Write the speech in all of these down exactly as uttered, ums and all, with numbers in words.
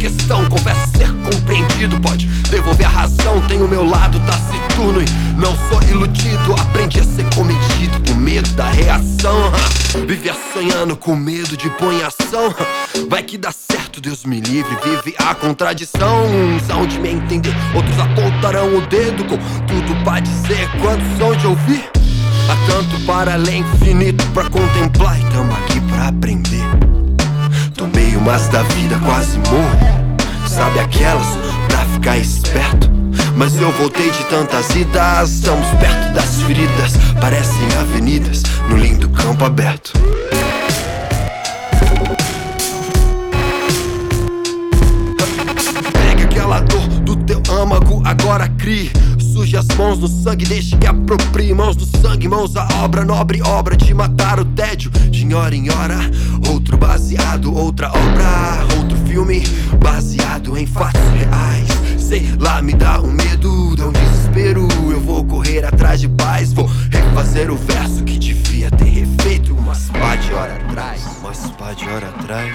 questão. Confesso ser compreendido, pode devolver a razão. Tenho o meu lado taciturno e não sou iludido. Aprendi a ser comedido com medo da reação. Viver sonhando com medo de pôr em ação. Vai que dá certo, Deus me livre. Vive a contradição. Uns hão de me entender, outros apontarão o dedo com tudo pra dizer, quantos são de ouvir. Há tanto para além, infinito pra contemplar. E tamo aqui pra aprender. Tomei umas da vida, quase morro. Sabe aquelas pra ficar esperto? Mas eu voltei de tantas idas. Estamos perto das feridas, parecem avenidas no lindo campo aberto. Pega aquela dor do teu âmago, agora crie. Suje as mãos no sangue, deixe que aproprie. Mãos no sangue, mãos à obra, nobre obra de matar o tédio. De hora em hora, outro baseado, outra obra, outro filme baseado em fatos reais. Sei lá, me dá um medo, dá um desespero. Eu vou correr atrás de paz, vou refazer o verso que devia ter refeito umas pá de hora atrás. Umas pá de hora atrás.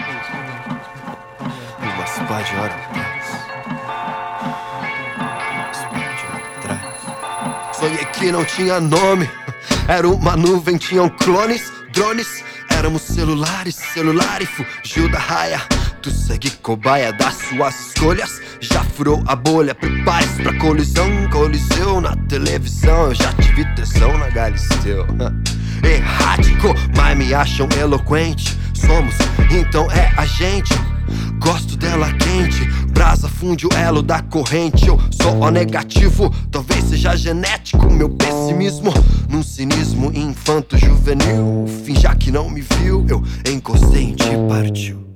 Umas pá de hora atrás. Sonhei que não tinha nome. Era uma nuvem, tinham clones, drones. Éramos celulares, celular e fugiu da raia. Tu segue cobaia das suas escolhas. Já furou a bolha, prepare-se pra colisão. Coliseu na televisão, eu já tive tesão na Galisteu. Errático, mas me acham eloquente. Somos, então é a gente. Gosto dela quente, brasa funde o elo da corrente. Eu sou O negativo, talvez seja genético. Meu pessimismo num cinismo infanto-juvenil. Finja que não me viu, eu encostei em ti, partiu.